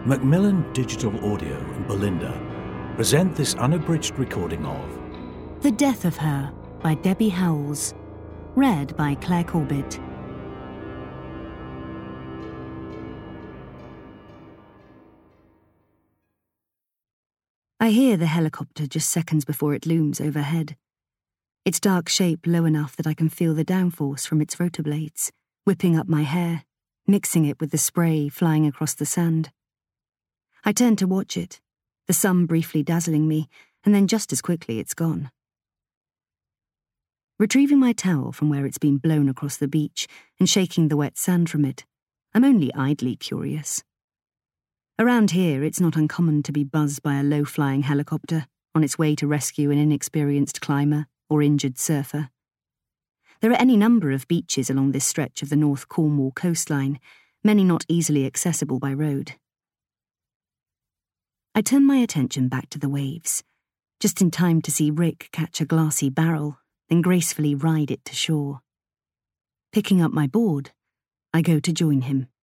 Macmillan Digital Audio and Belinda present this unabridged recording of The Death of Her by Debbie Howells. Read by Claire Corbett. I hear the helicopter just seconds before it looms overhead. Its dark shape low enough that I can feel the downforce from its rotor blades, whipping up my hair, mixing it with the spray flying across the sand. I turn to watch it, the sun briefly dazzling me, and then just as quickly it's gone. Retrieving my towel from where it's been blown across the beach and shaking the wet sand from it, I'm only idly curious. Around here, it's not uncommon to be buzzed by a low-flying helicopter on its way to rescue an inexperienced climber or injured surfer. There are any number of beaches along this stretch of the North Cornwall coastline, many not easily accessible by road. I turn my attention back to the waves, just in time to see Rick catch a glassy barrel, then gracefully ride it to shore. Picking up my board, I go to join him.